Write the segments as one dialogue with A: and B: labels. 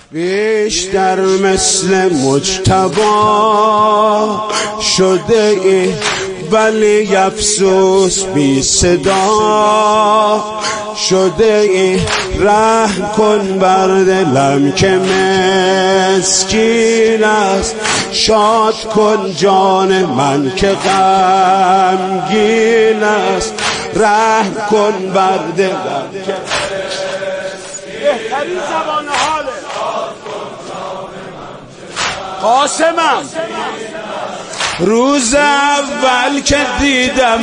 A: بیشتر مثل مجتبی شده ای ولی افسوس بی صدا شده ای. رحم کن بر دلم که مسکین است، شاد کن جان من که غمگین است. رحم کن بر دلم که بهترین زبان حاله. قاسمم روز اول که دیدمت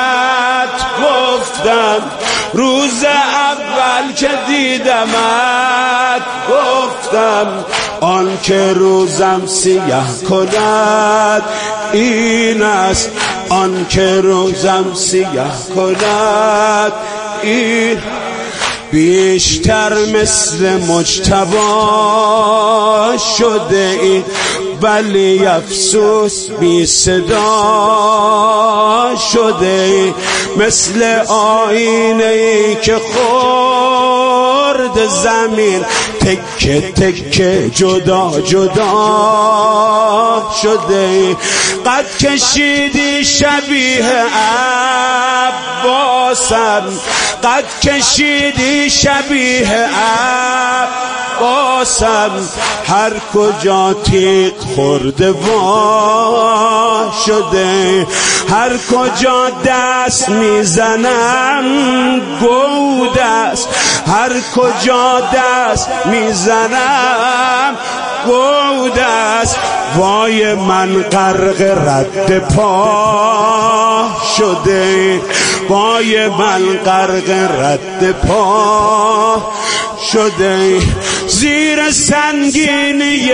A: گفتم، روز اول که دیدمت گفتم، آن که روزم سیاه کند این است، آن که روزم سیاه کند این. بیشتر مثل مجتبی شده ای ولی افسوس بی صدا شده ای. مثل آینه ای که خورد زمین تکه تکه جدا جدا شده ای. قد کشیدی شبیه عباسم، قد کشیدی شبیه عباسم، هر کجا تیغ خورده وا شده، هر کجا دست میزنم گود است، هر کجا دست میزنم گود است. وای من غرق رد پا شده، وای من غرق رد پا شده. زیر سنگینی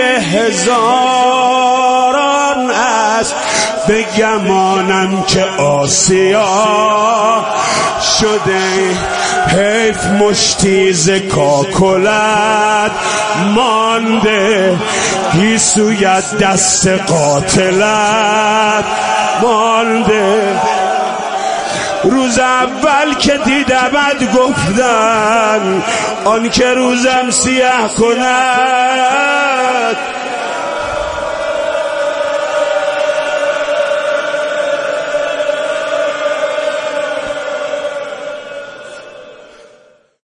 A: هزاران است به گمانم که آسیا شده. حیف مشتی ز کاکلت مانده، گیسویت دست قاتلت مانده. روز اول که دیدمت گفتم، آن که روزم سیاه کند